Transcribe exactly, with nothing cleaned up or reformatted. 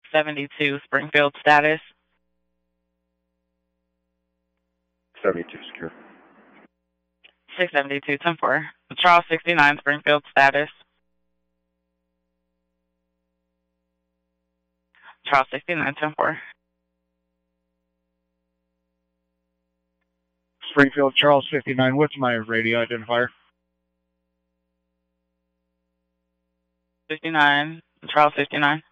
seventy-two, Springfield status. seventy-two secure. six seventy-two, ten four. Charles sixty-nine, Springfield status. Charles sixty-nine, ten four. Springfield, Charles fifty-nine, what's my radio identifier? fifty-nine, Charles fifty-nine.